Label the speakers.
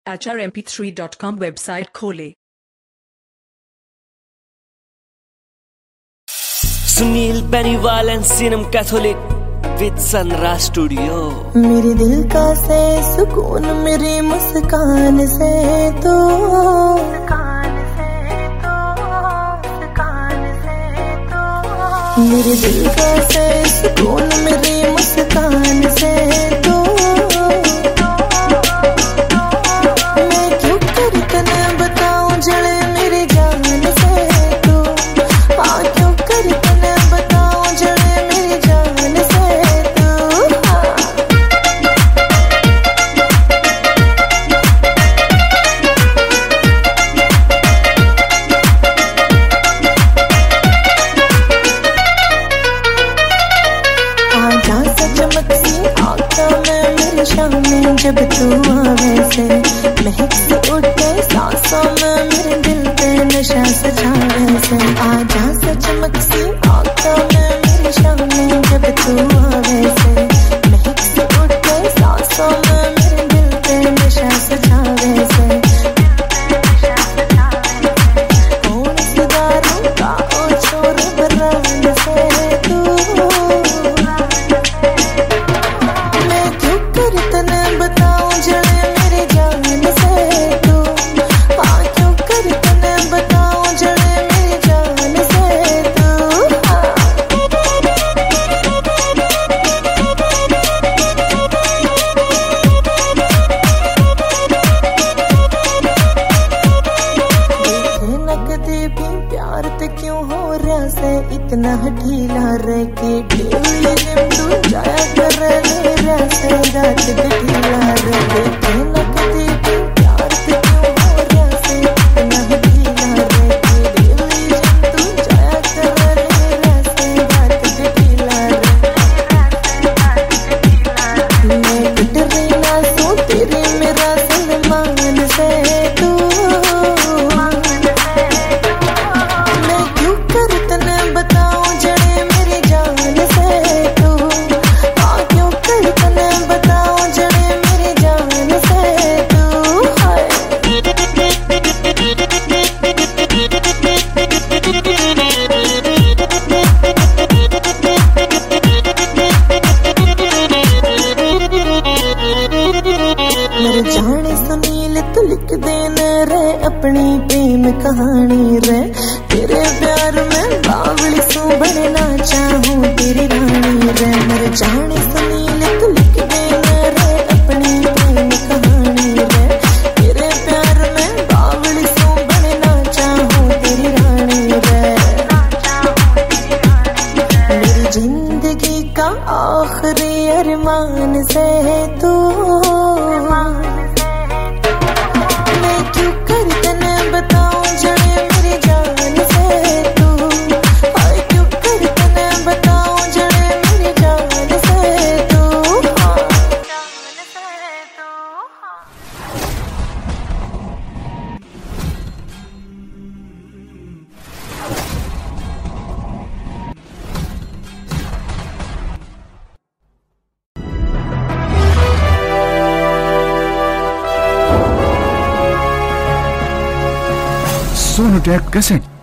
Speaker 1: hrmp3.com website खोले।
Speaker 2: Sunil Beniwal and सीनम Catholic with Sunrise Studio.
Speaker 3: मेरे दिल का से सुकून मेरी मुस्कान से तो मेरे दिल का से सुकून मेरी मुस्कान से तो मैं क्यों कर तने बताऊं जड़े मेरी जान से तो हाँ क्यों कर तने बताऊं जड़े मेरी जान से तो जब तू आवे से महक से उठे सांसों में मेरे दिल पे नशा सजावे से आजा से चमक सी आँखों में मेरी शामें जब तू आवे से महक से उठे सांसों में मेरे दिल पे नशा सजावे से कौन सी दारू का ओ छोर बरान से तू मैं क्यों कर तने बताऊं जड़े मेरी जान से तू हाँ क्यों कर तने बताऊं जड़े मेरी जान से तू देखे न कदे भी प्यार ते क्यों हो रहा से इतना ढीला रह के डेली जिम तू जाया कर मेरा से रात ढीला रह देखे न कदे भी प्यार ते क्यों हो रहा से इतना ढीला रह के डेली जिम तू जाया कर मेरा से रात ढीला रह मैं कटरीना सो तेरे मेरा सलमान से तू मैं क्यों कर तने बताऊं जड़े मेरी जान से तू हाँ क्यों कर तने बताऊं जड़े मेरी जान से तू हाय मेरे जाने सुनील तू लिख देना रे अपनी प्रेम कहानी रे तेरे प्यार में बावली सू बनना चाहूं तेरी रानी रे मेरे जाने सुनील तू लिख देना रे अपनी प्रेम कहानी रे तेरे प्यार में बावली सू बनना चाहूं तेरी रानी रे मेरी जिंदगी का आखिरी अरमान से तू मैं क्यों कर तने बताऊं जड़े मेरी जान से तू हाय क्यों कर तने बताऊं जड़े मेरी जान से तू हाँ जान से तू
Speaker 4: Sonotech Cassette.